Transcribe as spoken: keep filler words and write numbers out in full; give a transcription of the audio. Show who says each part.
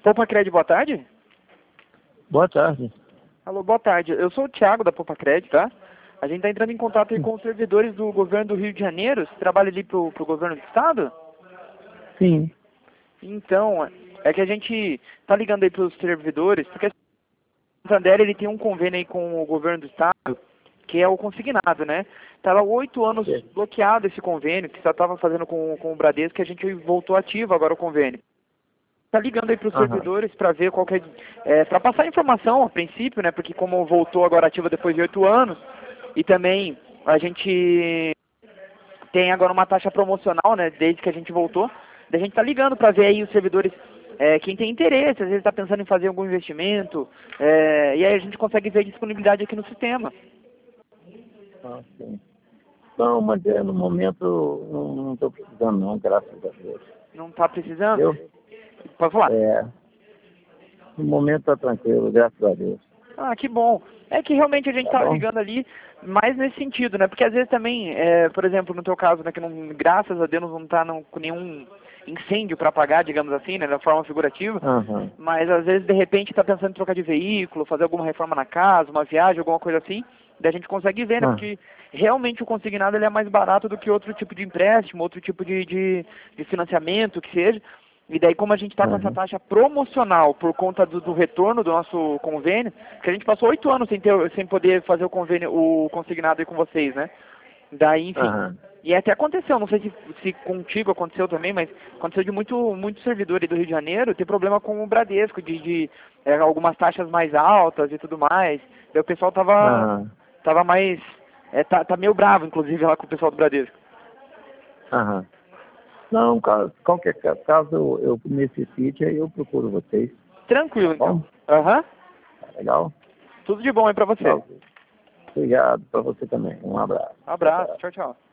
Speaker 1: Popacred, boa tarde.
Speaker 2: Boa tarde.
Speaker 1: Alô, boa tarde. Eu sou o Thiago da Popacred, tá? A gente está entrando em contato aí com os servidores do governo do Rio de Janeiro. Você trabalha ali pro, pro governo do estado?
Speaker 2: Sim.
Speaker 1: Então, é que a gente tá ligando aí pros servidores, porque o Santander, ele tem um convênio aí com o governo do estado, que é o consignado, né? Tava oito anos
Speaker 2: É.
Speaker 1: bloqueado esse convênio, que só estava fazendo com, com o Bradesco, que a gente voltou ativo agora o convênio. Tá ligando aí para os
Speaker 2: Aham.
Speaker 1: servidores para ver qual que é, é para passar informação a princípio, né? Porque como voltou agora ativa depois de oito anos, e também a gente tem agora uma taxa promocional, né? Desde que a gente voltou, a gente tá ligando para ver aí os servidores, é, quem tem interesse, às vezes está pensando em fazer algum investimento, é, e aí a gente consegue ver a disponibilidade aqui no sistema.
Speaker 2: Ah, sim. Não, mas é, no momento não estou precisando não, graças a Deus.
Speaker 1: Não tá precisando?
Speaker 2: Eu?
Speaker 1: Pode falar.
Speaker 2: É, no momento está tranquilo, graças a Deus.
Speaker 1: Ah, que bom. É que realmente a gente
Speaker 2: Tá
Speaker 1: tá
Speaker 2: bom?
Speaker 1: ligando ali mais nesse sentido, né? Porque às vezes também, é, por exemplo, no teu caso, né, que não, graças a Deus não tá não, com nenhum incêndio para apagar, digamos assim, né, da forma figurativa,
Speaker 2: Aham.
Speaker 1: mas às vezes de repente tá pensando em trocar de veículo, fazer alguma reforma na casa, uma viagem, alguma coisa assim, daí a gente consegue ver, né?
Speaker 2: Ah.
Speaker 1: Porque realmente o consignado ele é mais barato do que outro tipo de empréstimo, outro tipo de, de, de financiamento, que seja. E daí, como a gente está com essa
Speaker 2: Aham.
Speaker 1: taxa promocional por conta do, do retorno do nosso convênio, porque a gente passou oito anos sem, ter, sem poder fazer o convênio, o consignado aí com vocês, né? Daí, enfim.
Speaker 2: Aham.
Speaker 1: E até aconteceu, não sei se, se contigo aconteceu também, mas aconteceu de muito, muito servidor aí do Rio de Janeiro ter problema com o Bradesco, de, de é, algumas taxas mais altas e tudo mais. Daí o pessoal tava,
Speaker 2: Aham.
Speaker 1: tava mais. É, tá, tá meio bravo, inclusive, lá com o pessoal do Bradesco.
Speaker 2: Aham. Não, ca- qualquer ca- caso eu, eu necessite, aí eu procuro vocês.
Speaker 1: Tranquilo,
Speaker 2: Tá bom?
Speaker 1: então. Aham.
Speaker 2: Tá legal?
Speaker 1: Tudo de bom aí pra você.
Speaker 2: Não. Obrigado para você também. Um abraço. Tchau,
Speaker 1: Abraço,
Speaker 2: tchau.
Speaker 1: tchau, tchau.